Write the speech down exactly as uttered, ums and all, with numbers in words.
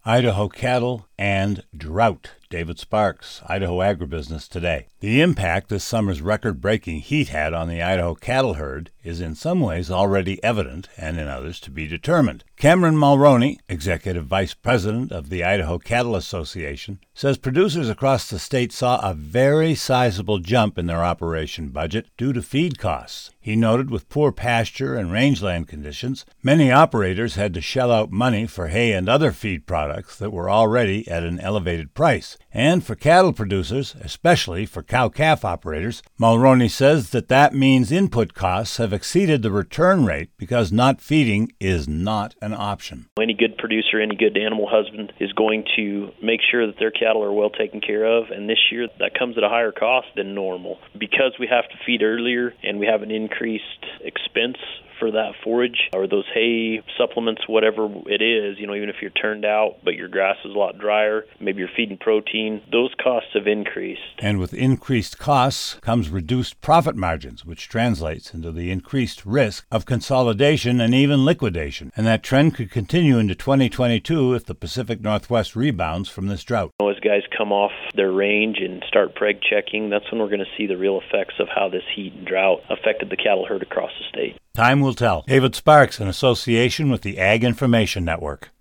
Idaho cattle and drought. David Sparks, Idaho Agribusiness Today. The impact this summer's record-breaking heat had on the Idaho cattle herd is in some ways already evident and in others to be determined. Cameron Mulroney, Executive Vice President of the Idaho Cattle Association, says producers across the state saw a very sizable jump in their operation budget due to feed costs. He noted with poor pasture and rangeland conditions, many operators had to shell out money for hay and other feed products that were already at an elevated price. And for cattle producers, especially for cow-calf operators, Mulroney says that that means input costs have exceeded the return rate because not feeding is not an option. Any good producer, any good animal husband is going to make sure that their cattle are well taken care of, and this year that comes at a higher cost than normal. Because we have to feed earlier and we have an increased expense for that forage or those hay supplements, whatever it is, you know, even if you're turned out but your grass is a lot drier, maybe you're feeding protein, those costs have increased. And with increased costs comes reduced profit margins, which translates into the increased risk of consolidation and even liquidation. And that trend could continue into twenty twenty-two if the Pacific Northwest rebounds from this drought. As guys come off their range and start preg checking, that's when we're going to see the real effects of how this heat and drought affected the cattle herd across the state. Time will tell. David Sparks, in association with the Ag Information Network.